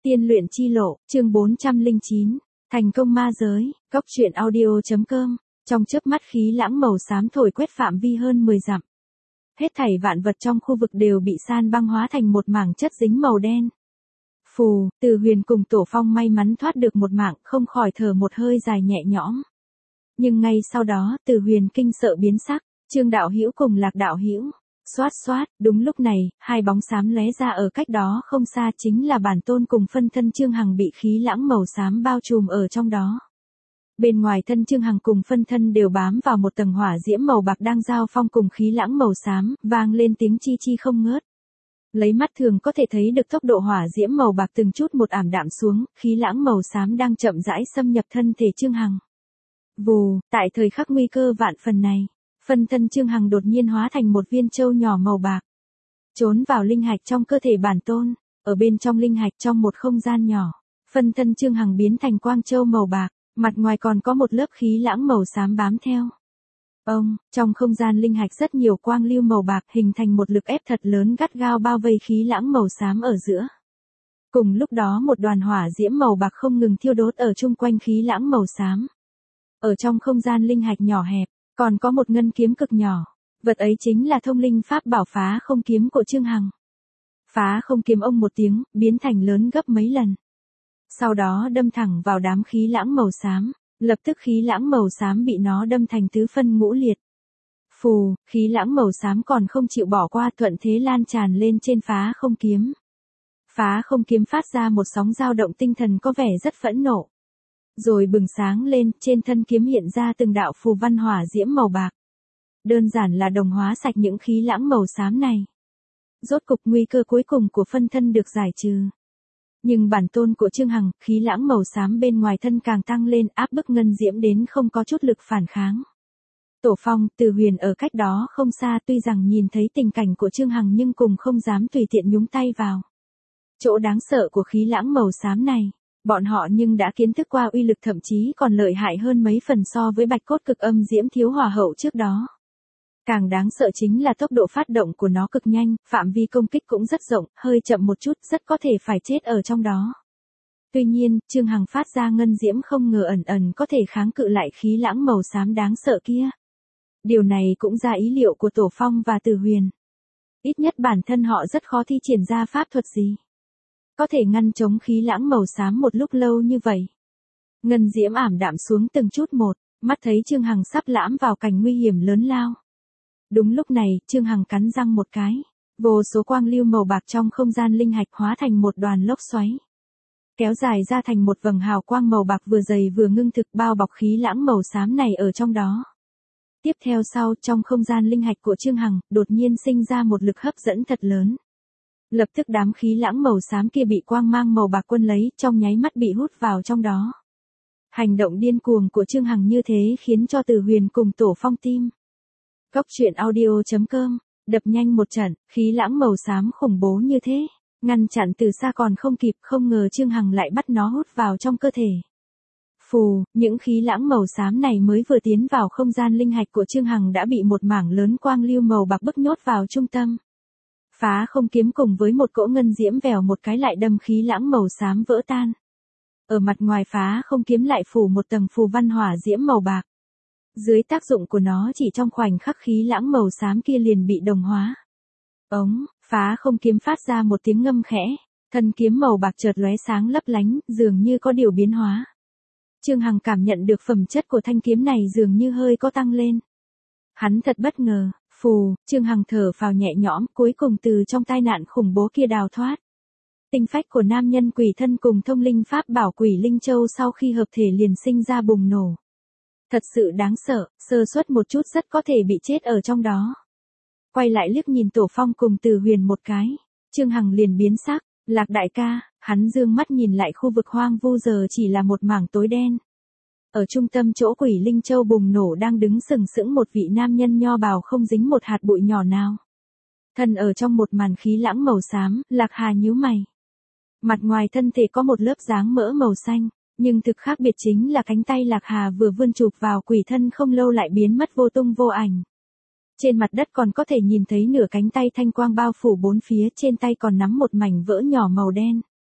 Tiên luyện chi lộ, chương 409, thành công ma giới, Cốc truyện audio.com, trong chớp mắt khí lãng màu xám thổi quét phạm vi hơn 10 dặm. Hết thảy vạn vật trong khu vực đều bị san băng hóa thành một mảng chất dính màu đen. Phù, Từ Huyền cùng Tổ Phong may mắn thoát được một mạng, không khỏi thở một hơi dài nhẹ nhõm. Nhưng ngay sau đó, Từ Huyền kinh sợ biến sắc, Trương đạo hữu cùng Lạc đạo hữu. Xoát xoát, đúng lúc này, hai bóng xám lóe ra ở cách đó không xa, chính là bản tôn cùng phân thân Trương Hằng bị khí lãng màu xám bao trùm ở trong đó. Bên ngoài thân Trương Hằng cùng phân thân đều bám vào một tầng hỏa diễm màu bạc đang giao phong cùng khí lãng màu xám, vang lên tiếng chi chi không ngớt. Lấy mắt thường có thể thấy được tốc độ hỏa diễm màu bạc từng chút một ảm đạm xuống, khí lãng màu xám đang chậm rãi xâm nhập thân thể Trương Hằng. Vù, tại thời khắc nguy cơ vạn phần này, phân thân Trương Hằng đột nhiên hóa thành một viên châu nhỏ màu bạc, trốn vào linh hạch trong cơ thể bản tôn. Ở bên trong linh hạch trong một không gian nhỏ, phân thân Trương Hằng biến thành quang châu màu bạc, mặt ngoài còn có một lớp khí lãng màu xám bám theo. Trong không gian linh hạch rất nhiều quang lưu màu bạc hình thành một lực ép thật lớn gắt gao bao vây khí lãng màu xám ở giữa. Cùng lúc đó một đoàn hỏa diễm màu bạc không ngừng thiêu đốt ở chung quanh khí lãng màu xám. Ở trong không gian linh hạch nhỏ hẹp, còn có một ngân kiếm cực nhỏ, vật ấy chính là thông linh pháp bảo phá không kiếm của Trương Hằng. Phá không kiếm ông một tiếng, biến thành lớn gấp mấy lần. Sau đó đâm thẳng vào đám khí lãng màu xám, lập tức khí lãng màu xám bị nó đâm thành tứ phân ngũ liệt. Phù, khí lãng màu xám còn không chịu bỏ qua, thuận thế lan tràn lên trên phá không kiếm. Phá không kiếm phát ra một sóng dao động tinh thần có vẻ rất phẫn nộ. Rồi bừng sáng lên, trên thân kiếm hiện ra từng đạo phù văn hỏa diễm màu bạc. Đơn giản là đồng hóa sạch những khí lãng màu xám này. Rốt cục nguy cơ cuối cùng của phân thân được giải trừ. Nhưng bản tôn của Trương Hằng, khí lãng màu xám bên ngoài thân càng tăng lên, áp bức ngân diễm đến không có chút lực phản kháng. Tổ Phong, Từ Huyền ở cách đó không xa tuy rằng nhìn thấy tình cảnh của Trương Hằng nhưng cùng không dám tùy tiện nhúng tay vào. Chỗ đáng sợ của khí lãng màu xám này, bọn họ nhưng đã kiến thức qua uy lực thậm chí còn lợi hại hơn mấy phần so với bạch cốt cực âm diễm thiếu hỏa hậu trước đó. Càng đáng sợ chính là tốc độ phát động của nó cực nhanh, phạm vi công kích cũng rất rộng, hơi chậm một chút rất có thể phải chết ở trong đó. Tuy nhiên, Trương Hằng phát ra ngân diễm không ngờ ẩn ẩn có thể kháng cự lại khí lãng màu xám đáng sợ kia. Điều này cũng ra ý liệu của Tổ Phong và Từ Huyền. Ít nhất bản thân họ rất khó thi triển ra pháp thuật gì có thể ngăn chống khí lãng màu xám một lúc lâu như vậy. Ngân diễm ảm đạm xuống từng chút một, mắt thấy Trương Hằng sắp lãm vào cảnh nguy hiểm lớn lao. Đúng lúc này, Trương Hằng cắn răng một cái, vô số quang lưu màu bạc trong không gian linh hạch hóa thành một đoàn lốc xoáy, kéo dài ra thành một vầng hào quang màu bạc vừa dày vừa ngưng thực bao bọc khí lãng màu xám này ở trong đó. Tiếp theo sau, trong không gian linh hạch của Trương Hằng, đột nhiên sinh ra một lực hấp dẫn thật lớn. Lập tức đám khí lãng màu xám kia bị quang mang màu bạc quân lấy, trong nháy mắt bị hút vào trong đó. Hành động điên cuồng của Trương Hằng như thế khiến cho Từ Huyền cùng Tổ Phong tim. Cốc truyện audio.com, đập nhanh một trận, khí lãng màu xám khủng bố như thế, ngăn chặn từ xa còn không kịp, không ngờ Trương Hằng lại bắt nó hút vào trong cơ thể. Phù, những khí lãng màu xám này mới vừa tiến vào không gian linh hạch của Trương Hằng đã bị một mảng lớn quang lưu màu bạc bức nhốt vào trung tâm. Phá không kiếm cùng với một cỗ ngân diễm vèo một cái lại đâm khí lãng màu xám vỡ tan. Ở mặt ngoài phá không kiếm lại phủ một tầng phù văn hỏa diễm màu bạc. Dưới tác dụng của nó chỉ trong khoảnh khắc khí lãng màu xám kia liền bị đồng hóa. Phá không kiếm phát ra một tiếng ngâm khẽ, thân kiếm màu bạc chợt lóe sáng lấp lánh, dường như có điều biến hóa. Trương Hằng cảm nhận được phẩm chất của thanh kiếm này dường như hơi có tăng lên. Hắn thật bất ngờ. Phù, Trương Hằng thở phào nhẹ nhõm, cuối cùng từ trong tai nạn khủng bố kia đào thoát. Tinh phách của nam nhân quỷ thân cùng thông linh pháp bảo quỷ linh châu sau khi hợp thể liền sinh ra bùng nổ. Thật sự đáng sợ, sơ suất một chút rất có thể bị chết ở trong đó. Quay lại liếc nhìn Tổ Phong cùng Từ Huyền một cái, Trương Hằng liền biến sắc, Lạc đại ca, hắn dương mắt nhìn lại khu vực hoang vu giờ chỉ là một mảng tối đen. Ở trung tâm chỗ quỷ linh châu bùng nổ đang đứng sừng sững một vị nam nhân nho bào không dính một hạt bụi nhỏ nào. Thân ở trong một màn khí lãng màu xám, Lạc Hà nhíu mày. Mặt ngoài thân thể có một lớp dáng mỡ màu xanh, nhưng thực khác biệt chính là cánh tay Lạc Hà vừa vươn chụp vào quỷ thân không lâu lại biến mất vô tung vô ảnh. Trên mặt đất còn có thể nhìn thấy nửa cánh tay thanh quang bao phủ bốn phía, trên tay còn nắm một mảnh vỡ nhỏ màu đen.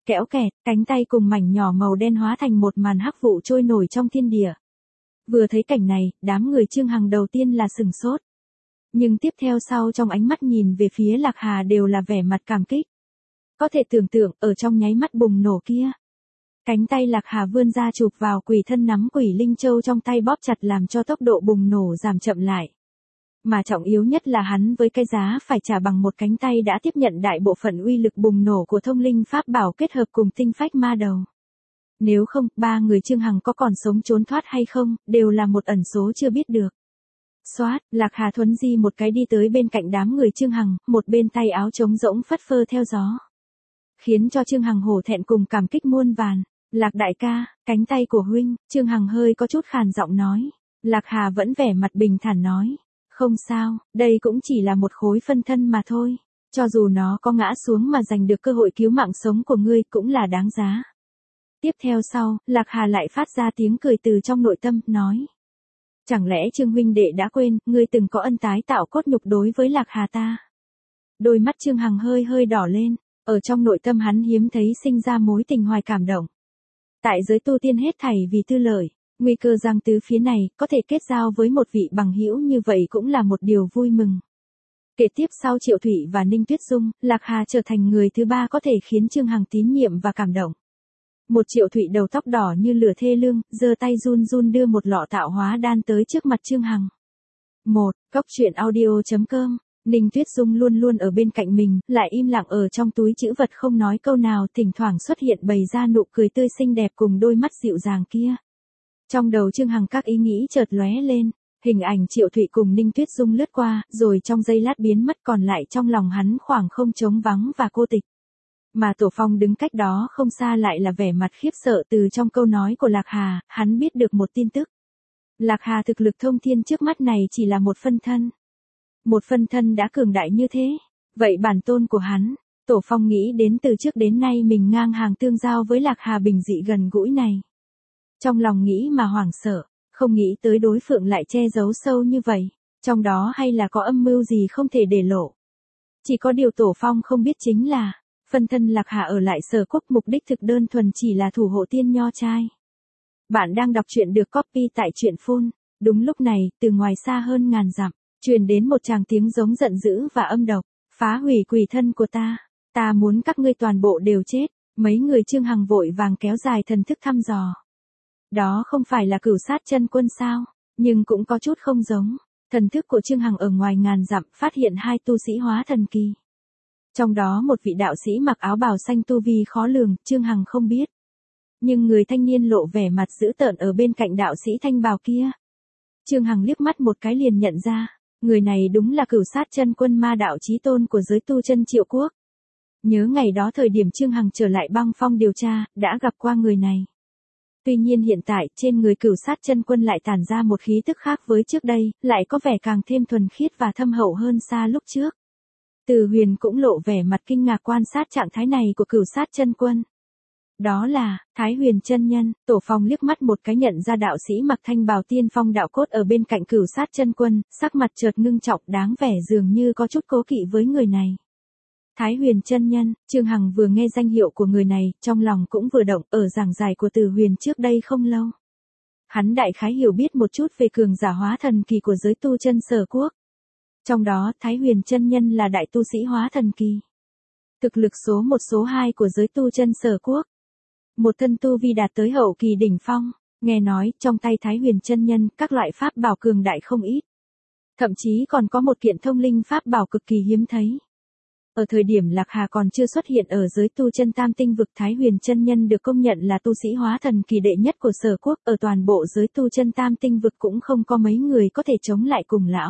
Kéo kẹt, cánh tay cùng mảnh nhỏ màu đen hóa thành một màn hắc vụ trôi nổi trong thiên địa. Vừa thấy cảnh này, đám người Trương Hằng đầu tiên là sừng sốt. Nhưng tiếp theo sau trong ánh mắt nhìn về phía Lạc Hà đều là vẻ mặt cảm kích. Có thể tưởng tượng, ở trong nháy mắt bùng nổ kia. Cánh tay Lạc Hà vươn ra chụp vào quỷ thân nắm quỷ linh châu trong tay bóp chặt làm cho tốc độ bùng nổ giảm chậm lại. Mà trọng yếu nhất là hắn với cái giá phải trả bằng một cánh tay đã tiếp nhận đại bộ phận uy lực bùng nổ của thông linh pháp bảo kết hợp cùng tinh phách ma đầu. Nếu không, ba người Trương Hằng có còn sống trốn thoát hay không, đều là một ẩn số chưa biết được. Xoát, Lạc Hà thuấn di một cái đi tới bên cạnh đám người Trương Hằng, một bên tay áo trống rỗng phất phơ theo gió. Khiến cho Trương Hằng hổ thẹn cùng cảm kích muôn vàn. Lạc đại ca, cánh tay của huynh, Trương Hằng hơi có chút khàn giọng nói. Lạc Hà vẫn vẻ mặt bình thản nói. Không sao, đây cũng chỉ là một khối phân thân mà thôi. Cho dù nó có ngã xuống mà giành được cơ hội cứu mạng sống của ngươi cũng là đáng giá. Tiếp theo sau, Lạc Hà lại phát ra tiếng cười từ trong nội tâm, nói. Chẳng lẽ Trương huynh đệ đã quên, ngươi từng có ân tái tạo cốt nhục đối với Lạc Hà ta? Đôi mắt Trương Hằng hơi hơi đỏ lên, ở trong nội tâm hắn hiếm thấy sinh ra mối tình hoài cảm động. Tại giới tu tiên hết thảy vì tư lợi, nguy cơ giang tứ phía này, có thể kết giao với một vị bằng hữu như vậy cũng là một điều vui mừng. Kế tiếp sau Triệu Thụy và Ninh Tuyết Dung, Lạc Hà trở thành người thứ ba có thể khiến Trương Hằng tín nhiệm và cảm động. Một Triệu Thụy đầu tóc đỏ như lửa thê lương, giơ tay run run đưa một lọ tạo hóa đan tới trước mặt Trương Hằng. Cóc truyện audio.com, Ninh Tuyết Dung luôn luôn ở bên cạnh mình, lại im lặng ở trong túi trữ vật không nói câu nào, thỉnh thoảng xuất hiện bày ra nụ cười tươi xinh đẹp cùng đôi mắt dịu dàng kia. Trong đầu Trương Hằng các ý nghĩ chợt lóe lên, hình ảnh Triệu Thụy cùng Ninh Tuyết Dung lướt qua, rồi trong giây lát biến mất, còn lại trong lòng hắn khoảng không trống vắng và cô tịch. Mà Tổ Phong đứng cách đó không xa lại là vẻ mặt khiếp sợ từ trong câu nói của Lạc Hà, hắn biết được một tin tức. Lạc Hà thực lực thông thiên trước mắt này chỉ là một phân thân. Một phân thân đã cường đại như thế. Vậy bản tôn của hắn, Tổ Phong nghĩ đến từ trước đến nay mình ngang hàng tương giao với Lạc Hà bình dị gần gũi này. Trong lòng nghĩ mà hoảng sợ, không nghĩ tới đối phương lại che giấu sâu như vậy. Trong đó hay là có âm mưu gì không thể để lộ. Chỉ có điều Tổ Phong không biết chính là, phân thân Lạc Hà ở lại Sở Quốc mục đích thực đơn thuần chỉ là thủ hộ tiên nho trai. Bạn đang đọc truyện được copy tại truyện phun. Đúng lúc này, từ ngoài xa hơn ngàn dặm, truyền đến một tràng tiếng giống giận dữ và âm độc. Phá hủy quỷ thân của ta muốn các ngươi toàn bộ đều chết. Mấy người Trương Hằng vội vàng kéo dài thần thức thăm dò. Đó không phải là Cửu Sát Chân Quân sao? Nhưng cũng có chút không giống. Thần thức của Trương Hằng ở ngoài ngàn dặm phát hiện hai tu sĩ hóa thần kỳ. Trong đó một vị đạo sĩ mặc áo bào xanh tu vi khó lường, Trương Hằng không biết. Nhưng người thanh niên lộ vẻ mặt dữ tợn ở bên cạnh đạo sĩ thanh bào kia. Trương Hằng liếc mắt một cái liền nhận ra, người này đúng là Cửu Sát Chân Quân ma đạo chí tôn của giới tu chân Triệu Quốc. Nhớ ngày đó thời điểm Trương Hằng trở lại Băng Phong điều tra, đã gặp qua người này. Tuy nhiên hiện tại, trên người Cửu Sát Chân Quân lại tản ra một khí tức khác với trước đây, lại có vẻ càng thêm thuần khiết và thâm hậu hơn xa lúc trước. Từ Huyền cũng lộ vẻ mặt kinh ngạc quan sát trạng thái này của Cửu Sát Chân Quân. Đó là, Thái Huyền chân nhân. Tổ Phong liếc mắt một cái nhận ra đạo sĩ mặc thanh bào tiên phong đạo cốt ở bên cạnh Cửu Sát Chân Quân, sắc mặt chợt ngưng trọng đáng vẻ dường như có chút cố kỵ với người này. Thái Huyền chân nhân, Trương Hằng vừa nghe danh hiệu của người này, trong lòng cũng vừa động, ở giảng giải của Từ Huyền trước đây không lâu. Hắn đại khái hiểu biết một chút về cường giả hóa thần kỳ của giới tu chân Sở Quốc. Trong đó, Thái Huyền chân nhân là đại tu sĩ hóa thần kỳ. Thực lực số 1 số 2 của giới tu chân Sở Quốc. Một thân tu vi đạt tới hậu kỳ đỉnh phong, nghe nói, trong tay Thái Huyền chân nhân, các loại pháp bảo cường đại không ít. Thậm chí còn có một kiện thông linh pháp bảo cực kỳ hiếm thấy. Ở thời điểm Lạc Hà còn chưa xuất hiện ở giới tu chân Tam Tinh vực, Thái Huyền chân nhân được công nhận là tu sĩ hóa thần kỳ đệ nhất của Sở Quốc, ở toàn bộ giới tu chân Tam Tinh vực cũng không có mấy người có thể chống lại cùng lão.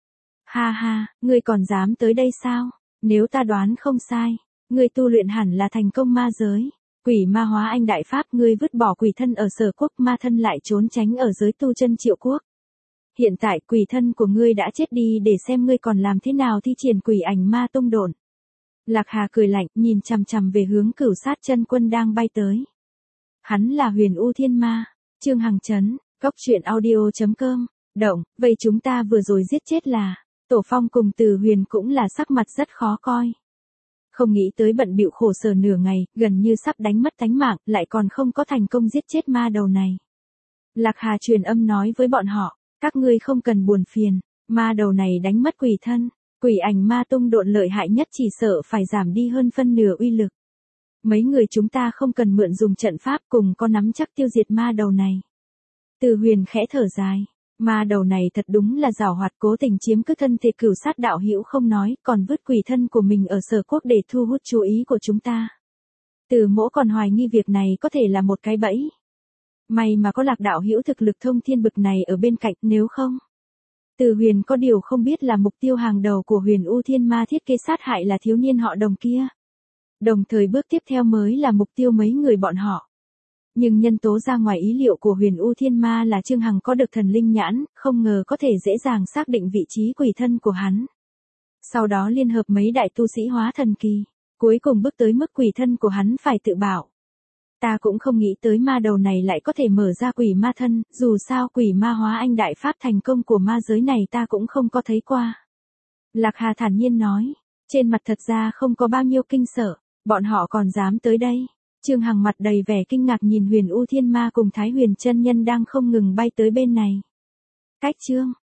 Ha ha, ngươi còn dám tới đây sao? Nếu ta đoán không sai, ngươi tu luyện hẳn là thành công ma giới. Quỷ ma hóa anh đại pháp, ngươi vứt bỏ quỷ thân ở Sở Quốc, ma thân lại trốn tránh ở giới tu chân Triệu Quốc. Hiện tại quỷ thân của ngươi đã chết đi, để xem ngươi còn làm thế nào thi triển quỷ ảnh ma tung độn. Lạc Hà cười lạnh, nhìn chằm chằm về hướng Cửu Sát Chân Quân đang bay tới. Hắn là Huyền U Thiên Ma. Trương Hằng chấn, cóc truyện audio.com, động, vậy chúng ta vừa rồi giết chết là, Tổ Phong cùng Từ Huyền cũng là sắc mặt rất khó coi. Không nghĩ tới bận bịu khổ sở nửa ngày, gần như sắp đánh mất tánh mạng, lại còn không có thành công giết chết ma đầu này. Lạc Hà truyền âm nói với bọn họ, các ngươi không cần buồn phiền, ma đầu này đánh mất quỷ thân, quỷ ảnh ma tung độn lợi hại nhất chỉ sợ phải giảm đi hơn phân nửa uy lực. Mấy người chúng ta không cần mượn dùng trận pháp cùng có nắm chắc tiêu diệt ma đầu này. Từ Huyền khẽ thở dài, ma đầu này thật đúng là giảo hoạt, cố tình chiếm cứ thân thể cửu sát đạo hữu không nói, còn vứt quỷ thân của mình ở Sở Quốc để thu hút chú ý của chúng ta. Từ Mỗ còn hoài nghi việc này có thể là một cái bẫy. May mà có Lạc đạo hữu thực lực thông thiên bực này ở bên cạnh, nếu không. Từ Huyền có điều không biết là mục tiêu hàng đầu của Huyền U Thiên Ma thiết kế sát hại là thiếu niên họ Đồng kia. Đồng thời bước tiếp theo mới là mục tiêu mấy người bọn họ. Nhưng nhân tố ra ngoài ý liệu của Huyền U Thiên Ma là Trương Hằng có được thần linh nhãn, không ngờ có thể dễ dàng xác định vị trí quỷ thân của hắn. Sau đó liên hợp mấy đại tu sĩ hóa thần kỳ, cuối cùng bước tới mức quỷ thân của hắn phải tự bảo. Ta cũng không nghĩ tới ma đầu này lại có thể mở ra quỷ ma thân, dù sao quỷ ma hóa anh đại pháp thành công của ma giới này ta cũng không có thấy qua. Lạc Hà thản nhiên nói, trên mặt thật ra không có bao nhiêu kinh sợ, bọn họ còn dám tới đây. Trương Hằng mặt đầy vẻ kinh ngạc nhìn Huyền U Thiên Ma cùng Thái Huyền chân nhân đang không ngừng bay tới bên này. Cách chương